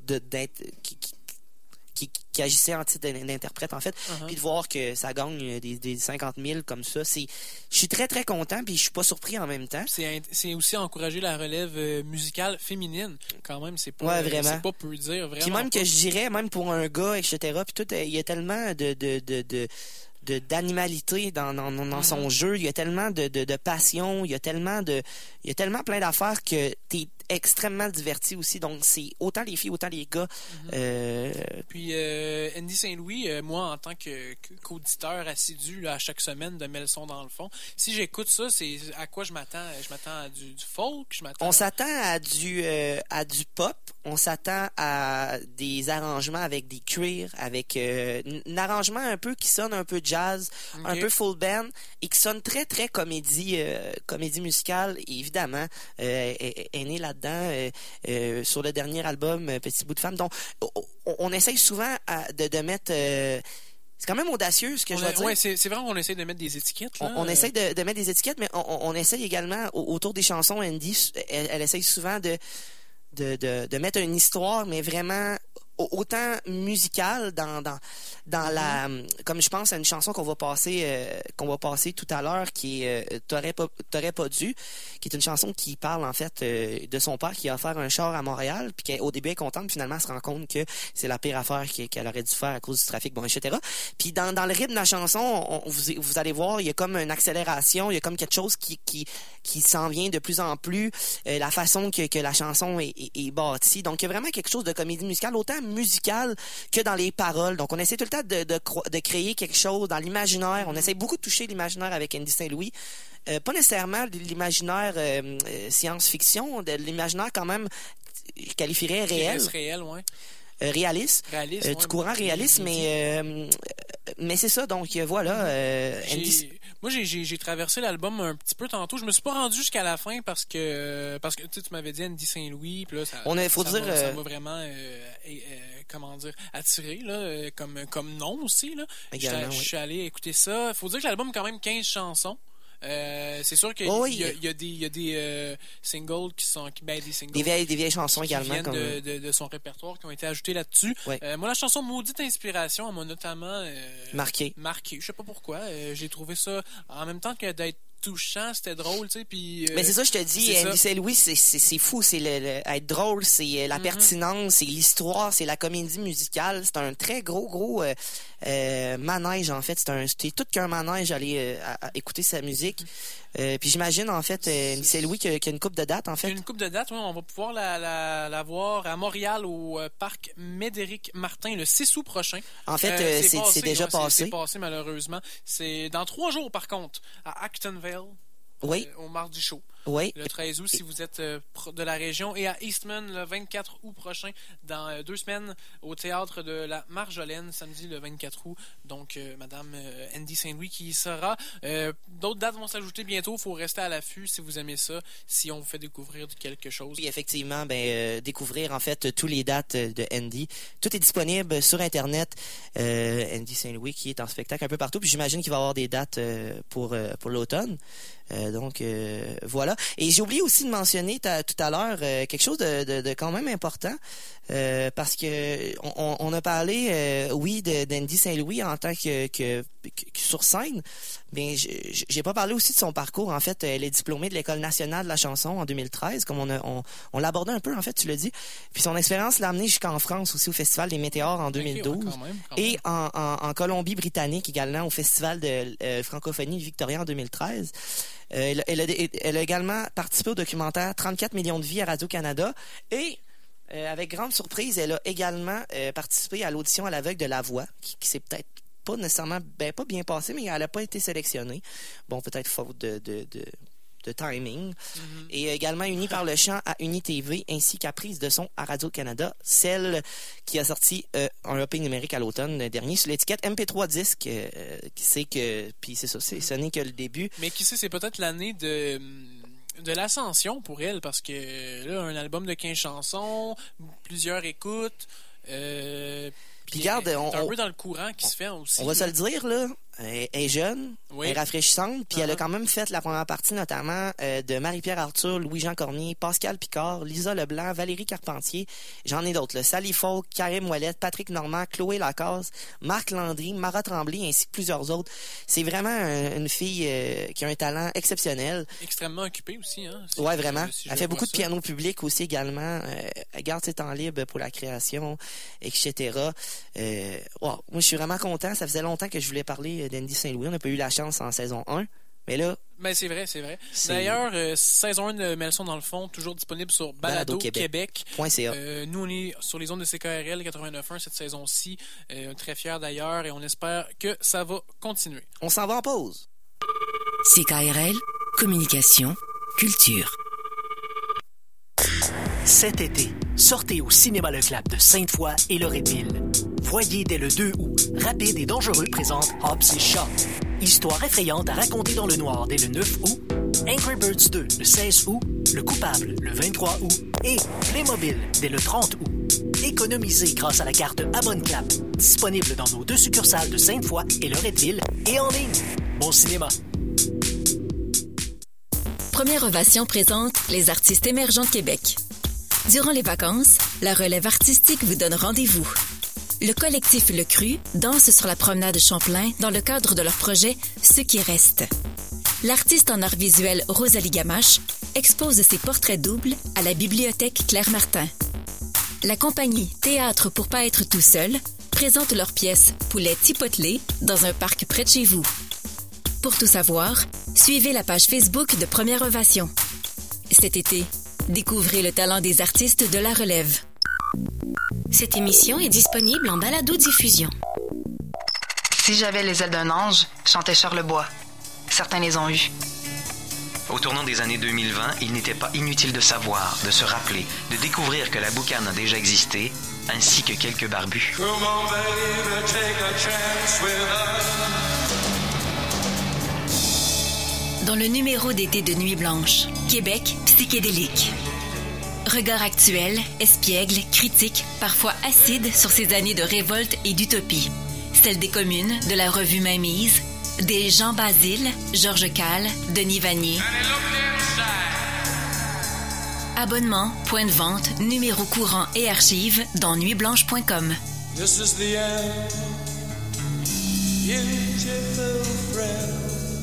qui agissait en titre d'interprète, en fait, puis de voir que ça gagne des 50 000 comme ça, je suis très, très content, puis je suis pas surpris en même temps. C'est aussi encourager la relève musicale féminine, quand même, c'est pas, vraiment. C'est pas peu dire, vraiment. Puis même pas. Que je dirais, même pour un gars, etc., puis tout, il y a tellement d'animalité dans son jeu, il y a tellement de passion, il y a tellement plein d'affaires que t'es extrêmement diverti aussi, donc c'est autant les filles, autant les gars. Puis Andy Saint-Louis, moi en tant qu'auditeur assidu là, à chaque semaine de Melson dans le fond, si j'écoute ça, c'est à quoi je m'attends? Je m'attends à du folk? On s'attend à du pop, on s'attend à des arrangements avec des cuirs, avec un arrangement un peu qui sonne un peu jazz, un peu full band, et qui sonne très très comédie musicale, et évidemment est né là-dedans sur le dernier album Petit bout de femme. Donc on essaye souvent de mettre c'est quand même audacieux ce que je veux dire. Oui, c'est vrai qu'on essaie de mettre des étiquettes. Là. On essaie de mettre des étiquettes, mais on essaye également autour des chansons. Andy, elle essaye souvent de mettre une histoire, mais vraiment autant musicale dans la, comme je pense à une chanson qu'on va passer tout à l'heure, qui est T'aurais pas dû, qui est une chanson qui parle en fait de son père qui a offert un char à Montréal, puis qu'au début elle est contente, puis finalement elle se rend compte que c'est la pire affaire qu'elle aurait dû faire à cause du trafic, bon, etc. Puis dans le rythme de la chanson, vous allez voir, il y a comme une accélération, il y a comme quelque chose qui s'en vient de plus en plus, la façon que la chanson est bâtie. Donc il y a vraiment quelque chose de comédie musicale, autant musicale que dans les paroles. Donc on essaie tout le temps de créer quelque chose dans l'imaginaire. On essaie beaucoup de toucher l'imaginaire avec Andy Saint-Louis. Pas nécessairement de l'imaginaire science-fiction, de l'imaginaire quand même, je qualifierais réel. Ouais. Réaliste, du courant réaliste, mais c'est ça, donc voilà. Moi, j'ai traversé l'album un petit peu tantôt. Je me suis pas rendu jusqu'à la fin parce que tu m'avais dit Andy Saint-Louis, puis là, ça m'a vraiment attiré là, comme nom aussi là. Je suis allé écouter ça. Faut dire que l'album a quand même 15 chansons. C'est sûr qu'il y a des singles des vieilles chansons qui également viennent de son répertoire qui ont été ajoutées là-dessus. Moi, la chanson Maudite Inspiration m'a notamment marqué. Je sais pas pourquoi. J'ai trouvé ça en même temps que d'être touchant, c'était drôle, tu sais, puis... mais c'est ça, je te dis, Andy Saint-Louis, c'est fou, c'est être drôle, c'est la pertinence, c'est l'histoire, c'est la comédie musicale, c'est un très gros manège, en fait, c'est tout qu'un manège à aller à écouter sa musique. Puis j'imagine, en fait, Andy Saint-Louis qui a une couple de dates, en fait. Une couple de dates, oui, on va pouvoir la voir à Montréal au parc Médéric Martin le 6 août prochain. En fait, c'est déjà passé. C'est passé, malheureusement. C'est dans 3 jours, par contre, à Actonville. Oui. Au Mardi Chaud. Oui. Le 13 août, si vous êtes de la région. Et à Eastman, le 24 août prochain, dans 2 semaines, au Théâtre de la Marjolaine, samedi le 24 août. Donc, Madame Andy Saint-Louis qui y sera. D'autres dates vont s'ajouter bientôt. Il faut rester à l'affût si vous aimez ça, si on vous fait découvrir quelque chose. Oui, effectivement, découvrir en fait tous les dates de Andy. Tout est disponible sur Internet. Andy Saint-Louis qui est en spectacle un peu partout. Puis j'imagine qu'il va y avoir des dates pour l'automne. Donc voilà. Et j'ai oublié aussi de mentionner tout à l'heure quelque chose de quand même important parce que on a parlé d'Andy Saint-Louis en tant que sur scène, mais j'ai pas parlé aussi de son parcours. En fait, elle est diplômée de l'École nationale de la chanson en 2013, comme on l'a abordé un peu en fait, tu l'as dit. Puis son expérience l'a amené jusqu'en France aussi au Festival des Météores en 2012 quand même. Et en Colombie-Britannique également au Festival de francophonie Victoria en 2013. Elle a également participé au documentaire 34 millions de vies à Radio-Canada et avec grande surprise, elle a également participé à l'audition à l'aveugle de La Voix, qui s'est peut-être pas nécessairement pas bien passée, mais elle n'a pas été sélectionnée. Bon, peut-être faute de timing. Mm-hmm. Et également unie par le chant à UniTV ainsi qu'à prise de son à Radio-Canada, celle qui a sorti un EP numérique à l'automne dernier sur l'étiquette MP3 Disque, puis c'est ça, ce n'est que le début. Mais qui sait, c'est peut-être l'année de l'ascension pour elle, parce que là, un album de 15 chansons, plusieurs écoutes, puis regarde, on est un peu dans le courant qui se fait aussi. On va se le dire, là. Elle est jeune, elle est rafraîchissante, puis elle a quand même fait la première partie notamment de Marie-Pierre Arthur, Louis-Jean Cormier, Pascal Picard, Lisa Leblanc, Valérie Carpentier, j'en ai d'autres, là, Sally Folk, Karim Ouellette, Patrick Normand, Chloé Lacasse, Marc Landry, Mara Tremblay, ainsi que plusieurs autres. C'est vraiment une fille qui a un talent exceptionnel. Extrêmement occupée aussi, hein? Ouais, vraiment. Elle fait beaucoup de piano public aussi également. Elle garde ses temps libres pour la création, etc. Moi, je suis vraiment content. Ça faisait longtemps que je voulais parler d'Andy Saint-Louis. On n'a pas eu la chance en saison 1. Mais là... Ben, c'est vrai. D'ailleurs, saison 1 de Melson dans le fond, toujours disponible sur Balado Québec. Nous, on est sur les ondes de CKRL 89.1 cette saison-ci. Très fiers d'ailleurs et on espère que ça va continuer. On s'en va en pause. CKRL, communication, culture. Cet été, sortez au Cinéma Le Clap de Sainte-Foy et Loretteville. Voyez dès le 2 août, Rapide et dangereux présente Hobbs et Shaw. Histoire effrayante à raconter dans le noir dès le 9 août. Angry Birds 2 le 16 août. Le Coupable le 23 août. Et Playmobil dès le 30 août. Économisez grâce à la carte Abonne-Clap. Disponible dans nos 2 succursales de Sainte-Foy et Loretteville et en ligne. Bon cinéma! Première Ovation présente les artistes émergents de Québec. Durant les vacances, la relève artistique vous donne rendez-vous. Le collectif Le Cru danse sur la promenade Champlain dans le cadre de leur projet Ce qui reste. L'artiste en art visuel Rosalie Gamache expose ses portraits doubles à la bibliothèque Claire-Martin. La compagnie Théâtre pour pas être tout seul présente leur pièce Poulet Tipotelé dans un parc près de chez vous. Pour tout savoir, suivez la page Facebook de Première Ovation. Cet été, découvrez le talent des artistes de la relève. Cette émission est disponible en balado-diffusion. Si j'avais les ailes d'un ange, chantait Charlebois. Certains les ont eues. Au tournant des années 2020, il n'était pas inutile de savoir, de se rappeler, de découvrir que la boucane a déjà existé, ainsi que quelques barbus. Come on, baby, take a chance with us. Dans le numéro d'été de Nuit Blanche, Québec psychédélique. Regard actuel, espiègle, critique, parfois acide sur ces années de révolte et d'utopie. Celle des communes, de la revue Mainmise, des Jean Basile, Georges Calle, Denis Vanier. Abonnement, point de vente, numéro courant et archives dans nuitblanche.com. This is the end. Beautiful friend.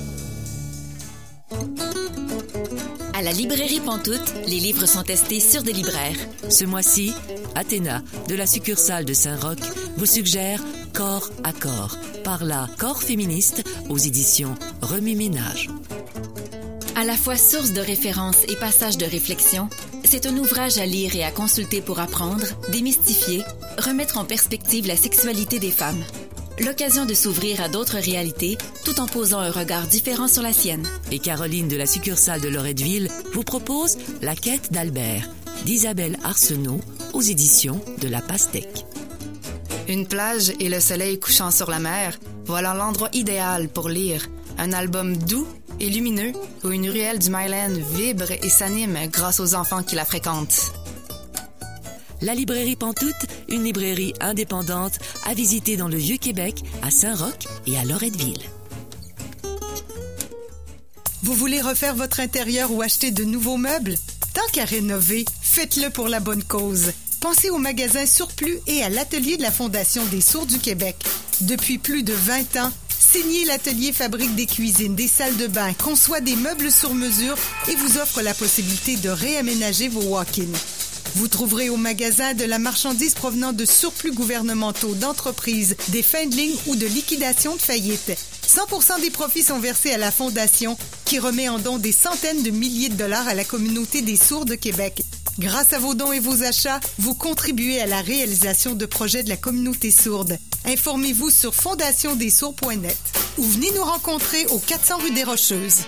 À la librairie Pantoute, les livres sont testés sur des libraires. Ce mois-ci, Athéna, de la succursale de Saint-Roch, vous suggère Corps à corps, par la Corps féministe aux éditions Remue Ménage. À la fois source de référence et passage de réflexion, c'est un ouvrage à lire et à consulter pour apprendre, démystifier, remettre en perspective la sexualité des femmes. l'occasion de s'ouvrir à d'autres réalités tout en posant un regard différent sur la sienne. Et Caroline de la succursale de Loretteville vous propose La quête d'Albert d'Isabelle Arsenault aux éditions de La Pastèque. Une plage et le soleil couchant sur la mer, voilà l'endroit idéal pour lire. Un album doux et lumineux où une ruelle du Myland vibre et s'anime grâce aux enfants qui la fréquentent. La librairie Pantoute, une librairie indépendante à visiter dans le Vieux-Québec, à Saint-Roch et à Loretteville. Vous voulez refaire votre intérieur ou acheter de nouveaux meubles? Tant qu'à rénover, faites-le pour la bonne cause. Pensez au magasin Surplus et à l'atelier de la Fondation des Sourds du Québec. Depuis plus de 20 ans, Signé l'atelier fabrique des cuisines, des salles de bain, conçoit des meubles sur mesure et vous offre la possibilité de réaménager vos walk-ins. Vous trouverez au magasin de la marchandise provenant de surplus gouvernementaux, d'entreprises, des fins de ligne ou de liquidation de faillite. 100% des profits sont versés à la Fondation qui remet en don des centaines de milliers de dollars à la communauté des sourds de Québec. Grâce à vos dons et vos achats, vous contribuez à la réalisation de projets de la communauté sourde. Informez-vous sur fondationdessourds.net ou venez nous rencontrer au 400 rue des Rocheuses.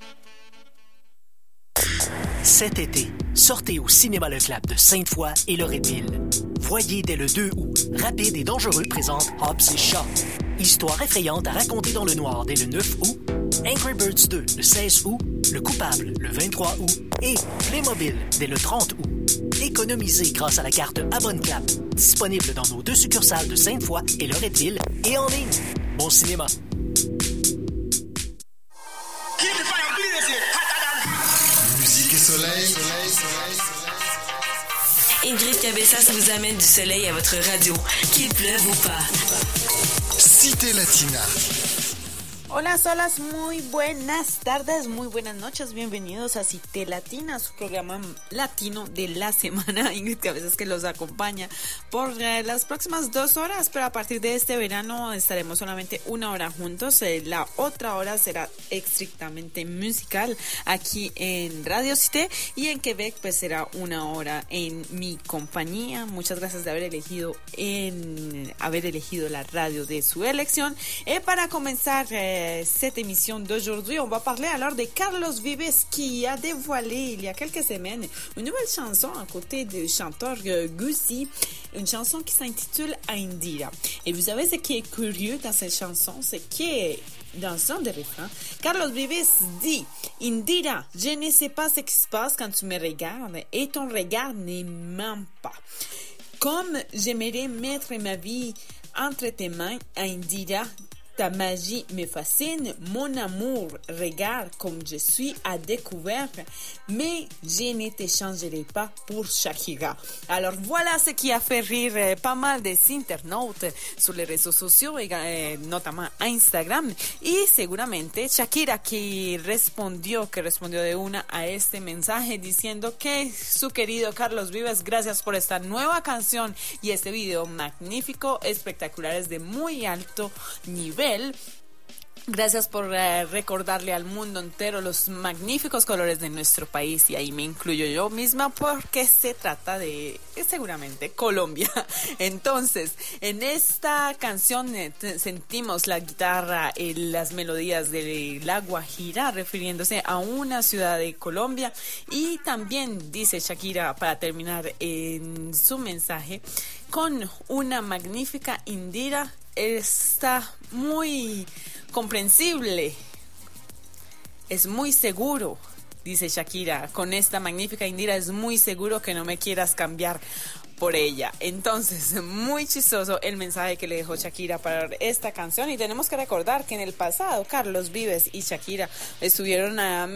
Cet été, sortez au Cinéma Le Clap de Sainte-Foy et Loretteville. Voyez dès le 2 août, Rapide et Dangereux présente Hobbs et Shaw. Histoire effrayante à raconter dans le noir dès le 9 août, Angry Birds 2 le 16 août, Le Coupable le 23 août et Playmobil dès le 30 août. Économisez grâce à la carte Abonne-Clap, disponible dans nos 2 succursales de Sainte-Foy et Loretteville et en ligne. Bon cinéma! Musique et soleil. Ingrid Cabezas vous amène du soleil à votre radio, qu'il pleuve ou pas. Cité Latina. Hola, solas, muy buenas tardes, muy buenas noches, bienvenidos a Cité Latina, su programa latino de la semana, Ingrid Cabezas que los acompaña por las próximas 2 horas, pero a partir de este verano estaremos solamente 1 hora juntos, la otra hora será estrictamente musical aquí en Radio Cité y en Quebec pues será 1 hora en mi compañía. Muchas gracias de haber elegido la radio de su elección. Et para comenzar cette émission d'aujourd'hui, on va parler alors de Carlos Vives qui a dévoilé il y a quelques semaines une nouvelle chanson à côté du chanteur Guzzi, une chanson qui s'intitule Indira. Et vous savez ce qui est curieux dans cette chanson, c'est que dans un des refrains, Carlos Vives dit « Indira, je ne sais pas ce qui se passe quand tu me regardes et ton regard ne ment pas. Comme j'aimerais mettre ma vie entre tes mains, Indira, ta magie me fascine, mon amour, regarde comme je suis à découvert, mais je ne te changerai pas pour Shakira. » Alors voilà ce qui a fait rire pas mal des internautes sur les réseaux sociaux, et notamment Instagram, y seguramente Shakira que respondió de una a este mensaje diciendo que su querido Carlos Vives, gracias por esta nueva canción y este video magnífico, espectaculares de muy alto nivel. Gracias por recordarle al mundo entero los magníficos colores de nuestro país, y ahí me incluyo yo misma porque se trata de seguramente Colombia. Entonces, en esta canción sentimos la guitarra y las melodías de La Guajira refiriéndose a una ciudad de Colombia, y también dice Shakira para terminar en su mensaje con una magnífica Indira. Está muy comprensible, es muy seguro, dice Shakira, con esta magnífica Indira es muy seguro que no me quieras cambiar por ella. Entonces, muy chistoso el mensaje que le dejó Shakira para esta canción, y tenemos que recordar que en el pasado Carlos Vives y Shakira estuvieron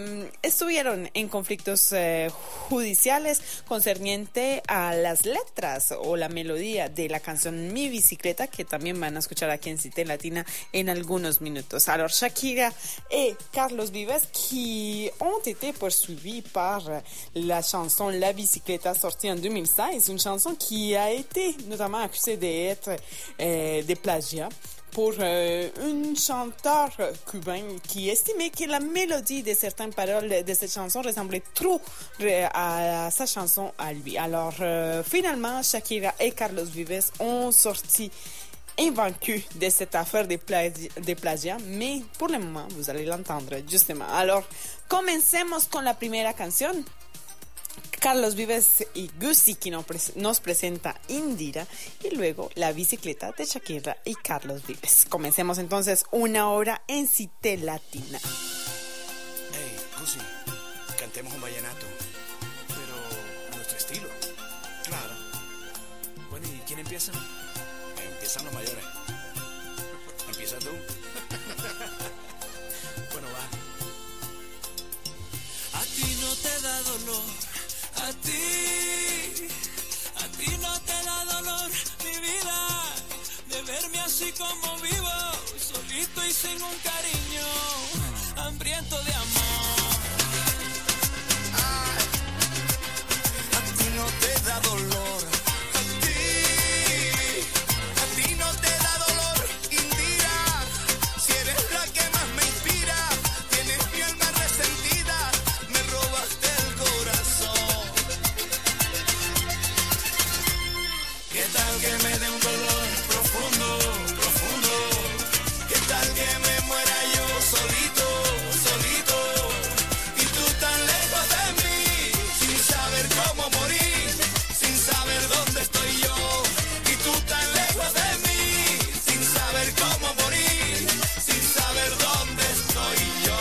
en conflictos judiciales concerniente a las letras o la melodía de la canción Mi Bicicleta, que también van a escuchar aquí en Cité Latina en algunos minutos. Alors, Shakira et Carlos Vives qui ont été poursuivis par la chanson La Bicicleta sortie en 2016, une chanson qui a été notamment accusée d'être de plagiat pour un chanteur cubain qui estimait que la mélodie de certaines paroles de cette chanson ressemblait trop à sa chanson à lui. Alors, finalement, Shakira et Carlos Vives ont sorti invaincu de cette affaire des plagiats, mais pour le moment, vous allez l'entendre, justement. Alors, comencemos con la primera canción. Carlos Vives y Gucci que nos presenta Indira y luego La bicicleta de Shakira y Carlos Vives. Comencemos entonces una hora en Cité Latina. Hey, Gucci, cantemos un vallenato, pero a nuestro estilo. Claro. Bueno, ¿y quién empieza? Empiezan los mayores. ¿Empieza tú? Bueno, va. A ti no te da dolor. A ti no te da dolor, mi vida, de verme así como vivo, solito y sin un cariño, hambriento de amor. Ay, a ti no te da dolor, a ti no te da dolor, Indira, si eres la que más me inspira, tienes mi alma resentida, me robaste el corazón. ¿Qué tal que me dé un dolor profundo, profundo? ¿Qué tal que me muera yo solito, solito? Y tú tan lejos de mí, sin saber cómo morir, sin saber dónde estoy yo. Y tú tan lejos de mí, sin saber cómo morir, sin saber dónde estoy yo.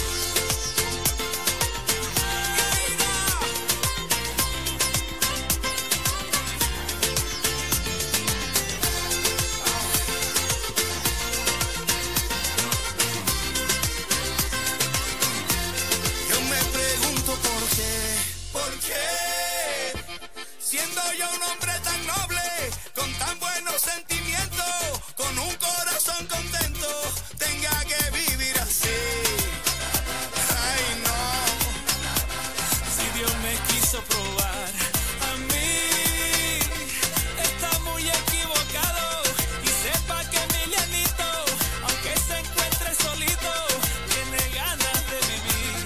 Siendo yo un hombre tan noble, con tan buenos sentimientos, con un corazón contento, tenga que vivir así. Ay, no. Si Dios me quiso probar, a mí está muy equivocado. Y sepa que Emilianito, aunque se encuentre solito, tiene ganas de vivir.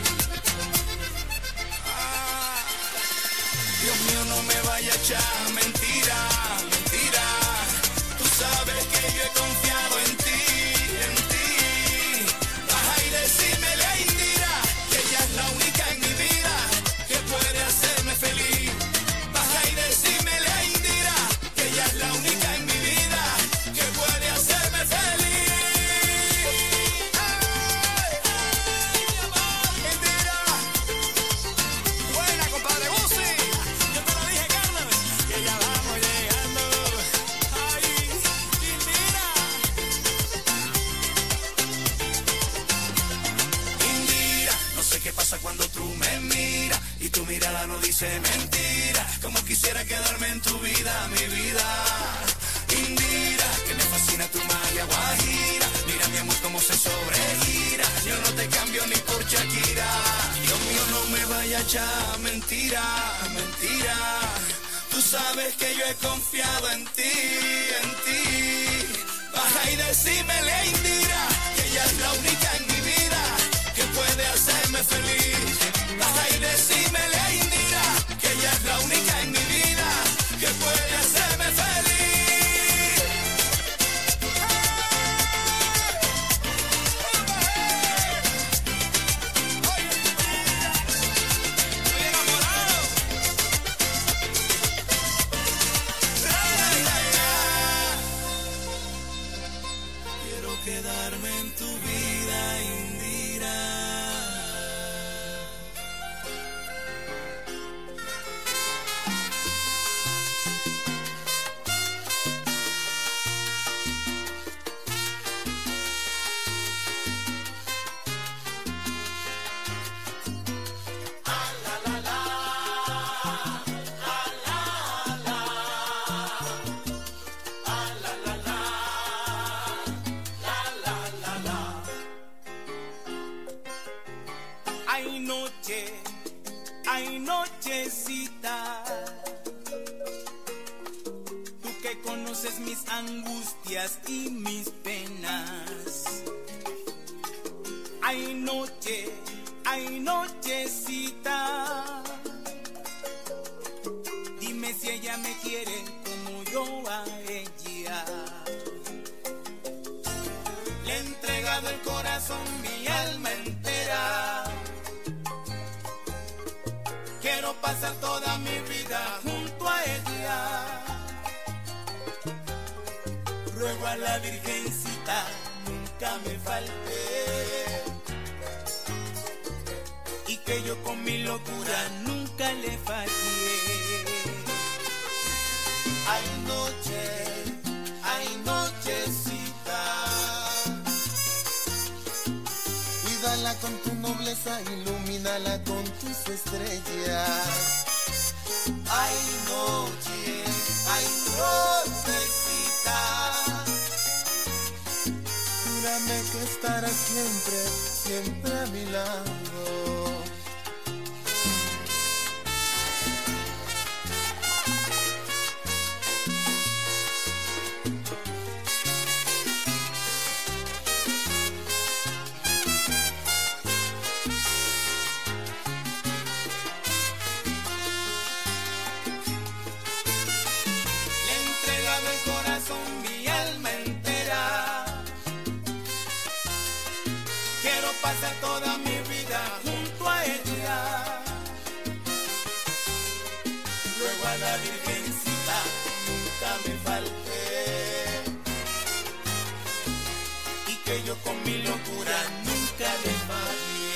Dios mío, no me vaya a echar mentira, mentira. Tú sabes que yo he confiado en ti, en ti. Baja y decímele a Indira que ella es la única en mi vida que puede hacerme feliz. Baja y decímele a Indira que ella es la única en mi vida que puede hacerme feliz. Indira, buena compadre Gucci. Yo te lo dije, Carlos, que ya vamos llegando. Ay, Indira. Indira, no sé qué pasa cuando tú me miras y tu mirada no dice mentira. Como quisiera quedarme en tu vida, mi vida. Indira, que me fascina tu magia guajira. Mira mi amor cómo se sobregira. Yo no te cambio ni por Shakira. Dios mío, no me vaya a echar mentira, mentira. Tú sabes que yo he confiado en ti, en ti. Baja y decímele a Indira que ella es la única en mi vida que puede hacerme feliz. Baja y decímele a Indira que ella es la única en mi vida que puede hacerme feliz. Quiero quedarme en tu vida, Indira. Ay, nochecita, tú que conoces mis angustias y mis penas. Ay, nochecita, dime si ella me quiere como yo a ella. Ruego a la Virgencita nunca me falte y que yo con mi locura nunca le fallé. Hay nochecita, cuídala con tu nobleza, ilumínala con tus estrellas. Hay nochecita, júrame que estarás siempre a mi lado. Pasar toda mi vida junto a ella. Ruego a la Virgencita nunca me falte y que yo con mi locura nunca le falle.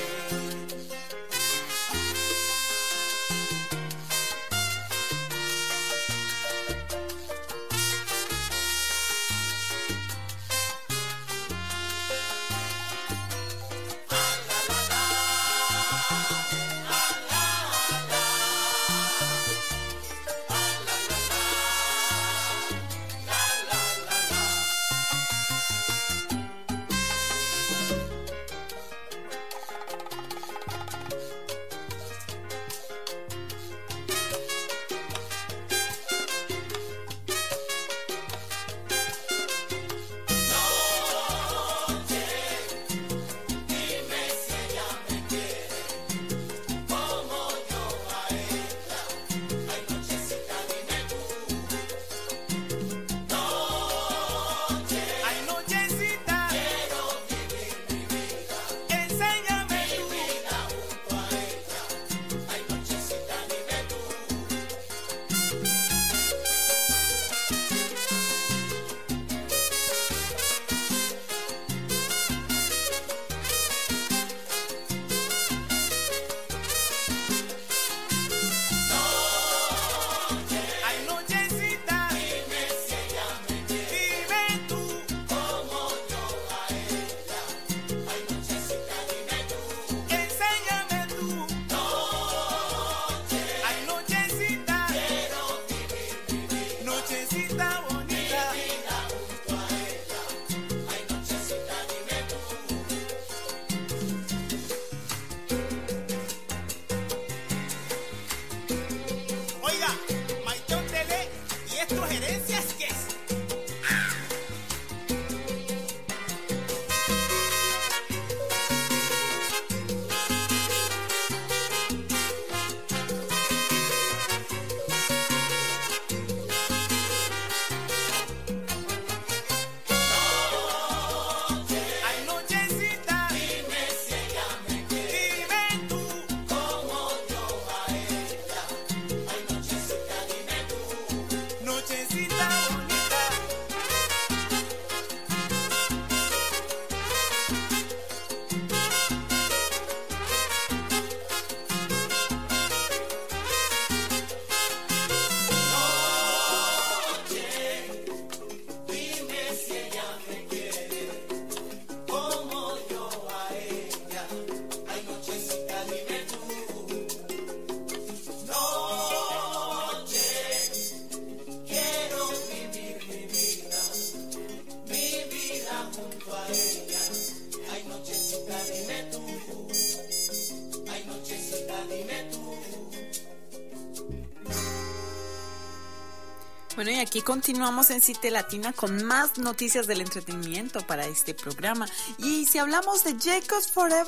Bueno, y aquí continuamos en Cité Latina con más noticias del entretenimiento para este programa. Y si hablamos de Jacobs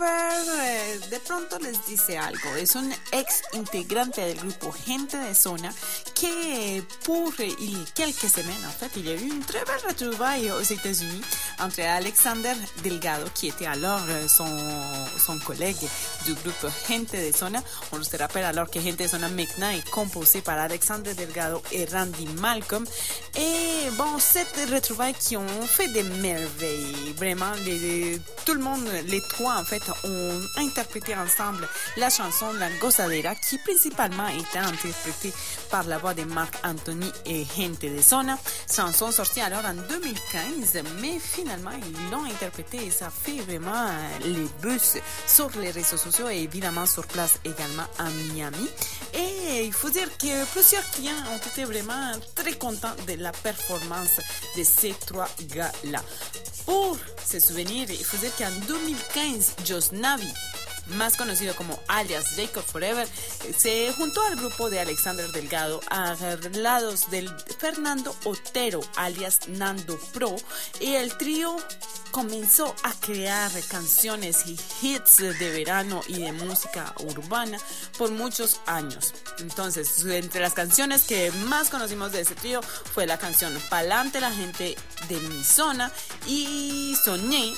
Forever, de pronto les dice algo. Es un ex integrante del grupo Gente de Zona qui, pour quelques semaines, en fait, il y a eu une très belle retrouvaille aux États-Unis entre Alexander Delgado, qui était alors son collègue du groupe Gente de Zona. On se rappelle alors que Gente de Zona maintenant est composé par Alexander Delgado et Randy Malcolm. Malcolm. Et bon, cette retrouvaille qui ont fait des merveilles. Vraiment, tout le monde, les trois en fait, ont interprété ensemble la chanson La Gozadera, qui principalement était interprétée par la voix de Marc Anthony et Gente de Zona. Chanson sortie alors en 2015, mais finalement ils l'ont interprétée et ça fait vraiment les buzz sur les réseaux sociaux et évidemment sur place également à Miami. Et il faut dire que plusieurs clients ont été vraiment très contents de la performance de ces trois gars-là. Pour se souvenir, il faut dire qu'en 2015, Josh Navi, más conocido como alias Jacob Forever, se juntó al grupo de Alexander Delgado a lados del Fernando Otero, alias Nando Pro, y el trío comenzó a crear canciones y hits de verano y de música urbana por muchos años. Entonces, entre las canciones que más conocimos de ese trío fue la canción Pa'lante la gente de mi zona y Soñé,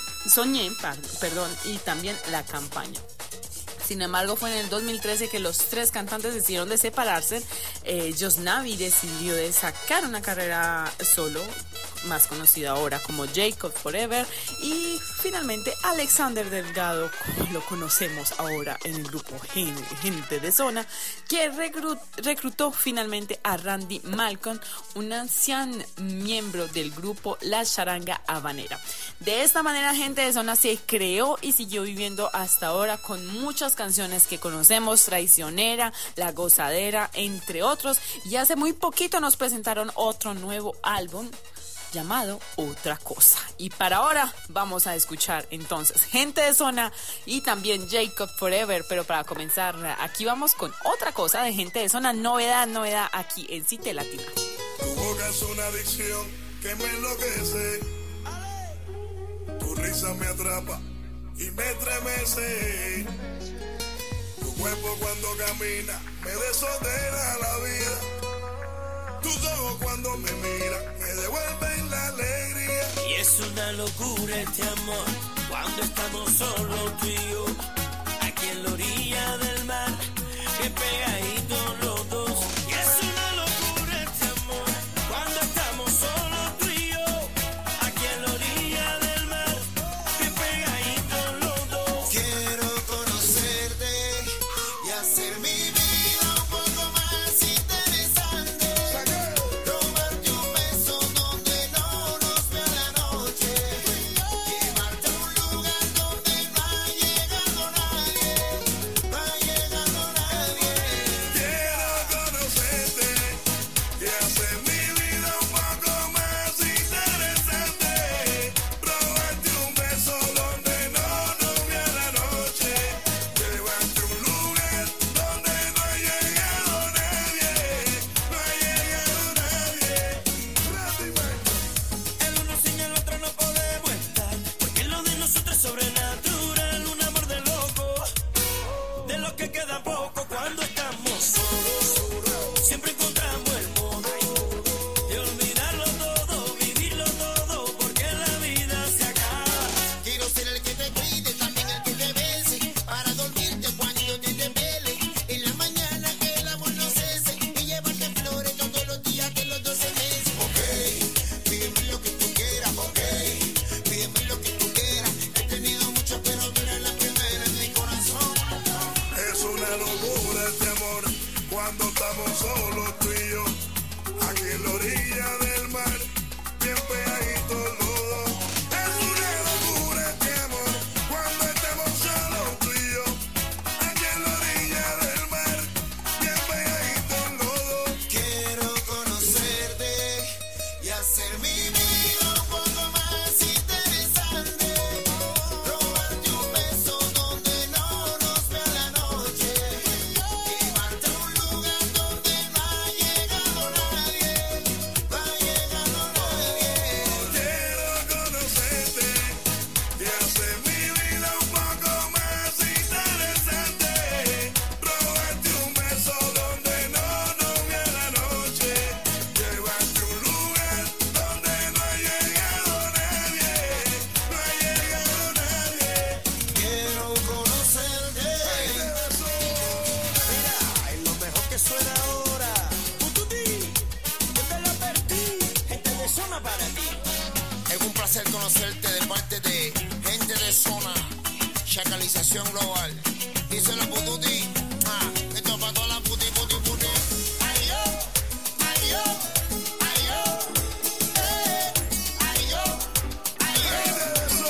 y también La Campaña. Sin embargo, fue en el 2013 que los tres cantantes decidieron de separarse. Josh Navi decidió de sacar una carrera solo, más conocida ahora como Jacob Forever, y finalmente Alexander Delgado, como lo conocemos ahora en el grupo Gente de Zona, que reclutó finalmente a Randy Malcolm, un anciano miembro del grupo La Charanga Habanera. De esta manera, Gente de Zona se creó y siguió viviendo hasta ahora con muchas canciones que conocemos: Traicionera, La Gozadera, entre otros, y hace muy poquito nos presentaron otro nuevo álbum llamado Otra Cosa. Y para ahora vamos a escuchar entonces Gente de Zona y también Jacob Forever, pero para comenzar aquí vamos con Otra Cosa de Gente de Zona, novedad aquí en Cité Latina. Tu boca es una adicción que me enloquece, tu risa me atrapa y me estremece, tu cuerpo cuando camina me desordena la vida, tus ojos cuando me miran me devuelven la alegría. Y es una locura este amor cuando estamos solo tú y yo, aquí en la orilla del mar, bien pegaditos los dos. Y es una locura este amor cuando estamos solo tú y yo, aquí en la orilla del mar, bien pegaditos los dos. Quiero conocerte y hacer mi vida un poco más interesante, robarte un beso donde no nos vea la noche, llevarte a un lugar donde no ha llegado nadie, no ha llegado nadie. Quiero conocerte y hacer mi vida un poco más interesante, robarte un beso donde no nos vea la noche, llevarte a un lugar donde no ha llegado nadie, no ha llegado nadie. El uno sin el otro no podemos estar, porque lo de nosotros es sobrenatural, un amor de loco, de lo que queda poco cuando estamos solos. Siempre encontramos el modo de olvidarlo todo, vivirlo todo, porque la vida se acaba. Quiero ser el que te cuide, también el que te bese, para dormirte cuando te desvele, en la mañana que el amor no cese, y llevarte flores todos los días que los 12 meses. Ok, pídeme lo que tú quieras, ok, pídeme lo que tú quieras. He tenido mucho, pero tú eres la primera en mi corazón. Es una locura este amor cuando estamos solos tú y yo, aquí en la orilla del mar, bien pegaditos los dos. Es una locura este amor cuando estemos solos tú y yo, aquí en la orilla del mar, bien pegaditos los dos. Quiero conocerte y hacer mi vida un poco más interesante, robarte un beso donde no nos vea la noche, llevarte a un lugar donde no ha llegado nadie, no zona para ti. Es un placer conocerte de parte de gente de zona. Chacalización global. Dice la pututi. Esto para toda la puti, puti, puti. Ay, yo. Ay, yo. Ay, yo. Ay, yo. Ay, yo.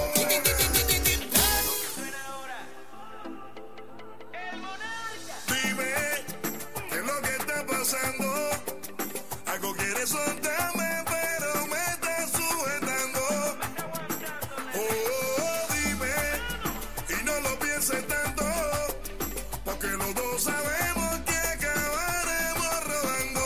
Dime, ¿qué es lo que está pasando? Algo quieres soltarme, pero me estás sujetando. Dime, y no lo pienses tanto, porque los dos sabemos que acabaremos rodando.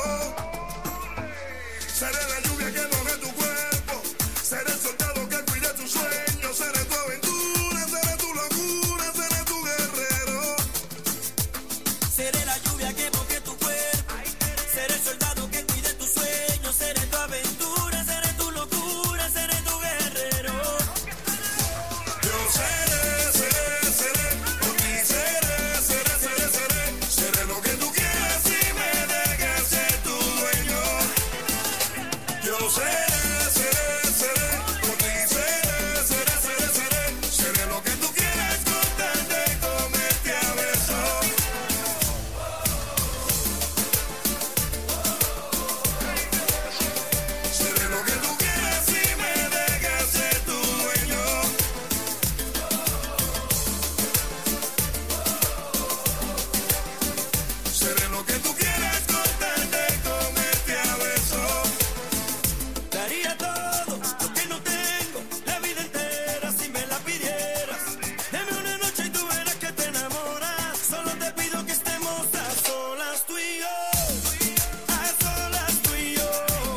Seré la lluvia que moje tu cuerpo, seré el soldado que cuide tus sueños, seré tu aventura, seré tu locura, seré tu guerrero. Seré la lluvia que moje tu cuerpo, seré el soldado que cuide tus sueños, seré tu aventura, seré tu locura, seré tu guerrero. Yo seré, por ti seré lo que tú quieras si me dejas ser tu dueño. Yo seré, por ti seré lo que tú quieras, cortarte, comerte a besos. Seré lo que tú quieras si me dejas ser tu dueño. Seré lo que tú quieras, cortarte, comerte a besos. Daría todo lo que no tengo, la vida entera si me la pidieras. Dame una noche y tú verás que te enamoras. Solo te pido que estemos a solas tú y yo. A solas tú y yo.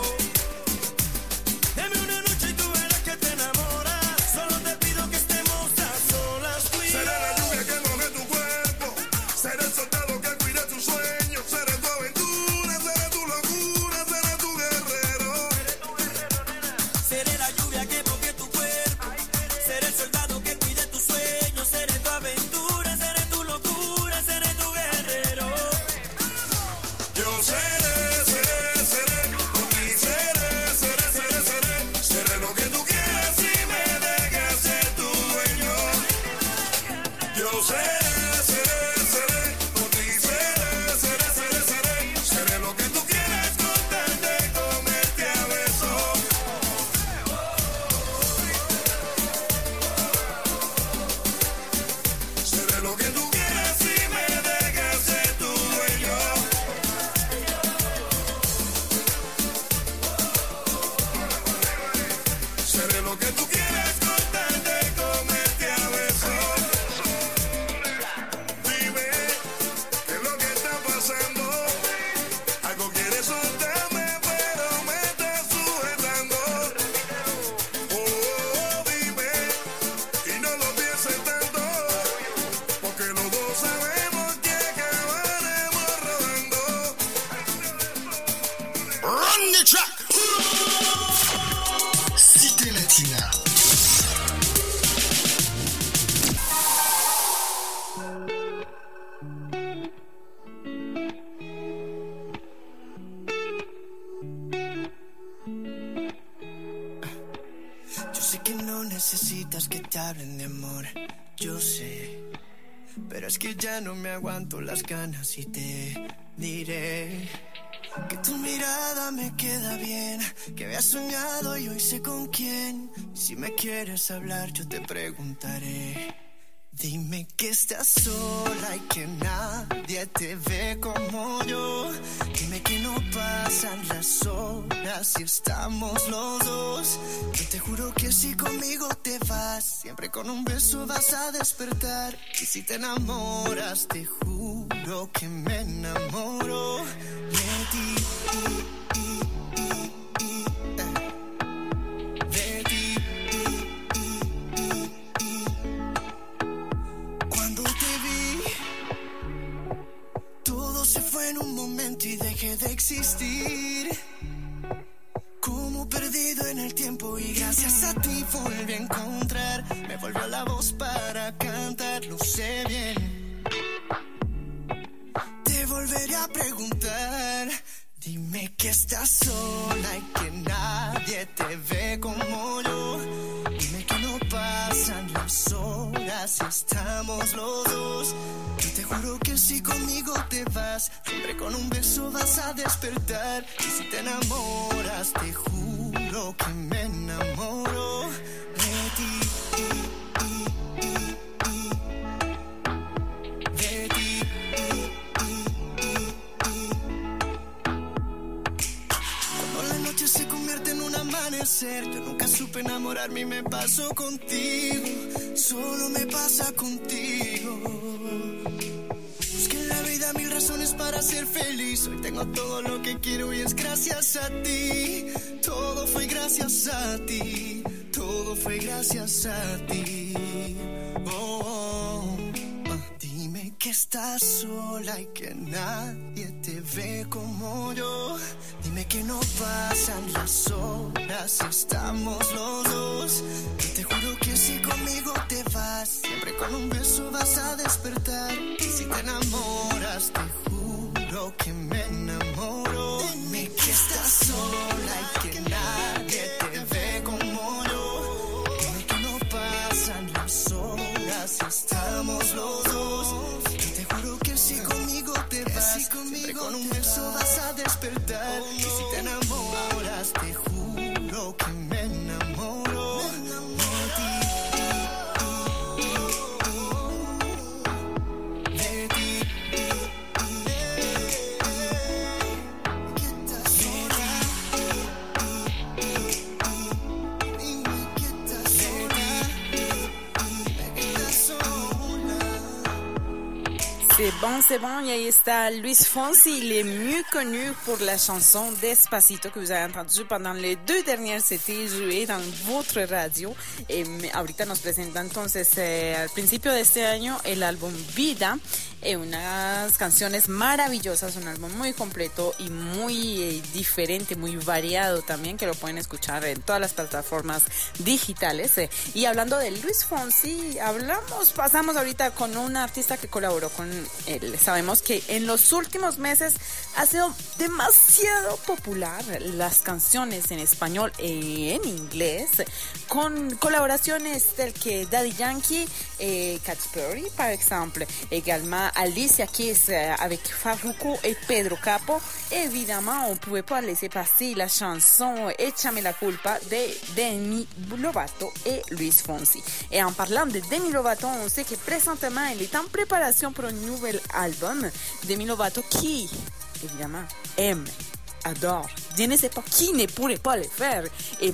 Dame una noche y tú verás que te enamoras. Solo te pido que estemos a solas tú y yo. Seré la lluvia que moje tu cuerpo, seré el soldado que cuide tus sueños, seré tu aventura, seré tu locura, seré tu guerrero. Seré la lluvia que moje tu cuerpo, seré el soldado que cuide tus sueños, seré tu aventura, seré tu locura, seré tu guerrero. Yo seré, por ti seré lo que tú quieras si me dejas ser tu dueño. Yo seré, por ti seré lo que tú quieras, cortarte, comerte a besos. Seré lo que tú quieras si me dejas ser tu dueño. Seré lo que tú quieras, cortarte, comerte a besos. Dime, ¿qué es lo que está pasando? Algo quieres soltarme, pero me estás sujetando. Dime, y no lo pienses tanto, porque los dos sabemos que acabaremos rodando. Run the track! Cité Latina. Yo sé que no necesitas que te hablen de amor, yo sé. Pero es que ya no me aguanto las ganas y te diré que tu mirada me queda bien, que había soñado y hoy sé con quién. Si me quieres hablar yo te preguntaré. Dime que estás sola y que nadie te ve como yo. Dime que no pasan las horas si estamos los dos. Yo te juro que si conmigo te vas, siempre con un beso vas a despertar. Y si te enamoras, te juro que me enamoro de ti. De ti. Cuando te vi, todo se fue en un momento y dejé de existir. Como perdido en el tiempo y gracias a ti volví a encontrar. Me volvió la voz para cantar, lo sé bien. Te volveré a preguntar. Dime que estás sola y que nada nadie te ve como yo. Dime que no pasan las horas y estamos los dos. Yo te juro que si conmigo te vas, siempre con un beso vas a despertar. Y si te enamoras, te juro que me enamoro de ti. Se convierte en un amanecer. Yo nunca supe enamorarme y me pasó contigo. Solo me pasa contigo. Busqué en la vida mil razones para ser feliz. Hoy tengo todo lo que quiero y es gracias a ti. Todo fue gracias a ti. Todo fue gracias a ti. Dime que estás sola y que nadie te ve como yo. Dime que no pasan las horas, estamos los dos. Yo te juro que si conmigo te vas, siempre con un beso vas a despertar. Y si te enamoras, te juro que me enamoro. Dime que estás sola y que nadie te ve como yo. Dime que no pasan las horas, estamos los dos. Yo te juro que si conmigo te vas, siempre con un beso vas a despertar. Y si te enamoras, te juro que me enamoro de ti. De ti. Que estás sola. Dime que estás sola. Que estás sola. C'est bon, et ahí está Luis Fonsi, il est mieux connu pour la chanson Despacito que vous avez entendu pendant les 2 dernières étés jouées dans votre radio. Ahorita nos presenta entonces al principio de este año el álbum Vida, unas canciones maravillosas, un álbum muy completo y muy diferente, muy variado también, que lo pueden escuchar en todas las plataformas digitales. Y hablando de Luis Fonsi, pasamos ahorita con un artista que colaboró con él. Sabemos que en los últimos meses ha sido demasiado popular las canciones en español et en inglés, con colaborations telles que Daddy Yankee et Katy Perry, par exemple. Également Alicia Keys avec Farruko et Pedro Capo. Évidemment, on ne pouvait pas laisser passer la chanson Échame la culpa de Demi Lovato et Luis Fonsi. Et en parlant de Demi Lovato, on sait que présentement, elle est en préparation pour un nouvel album. Demi Lovato qui, évidemment, aime, adore. Je ne sais pas qui ne pourrait pas le faire. Et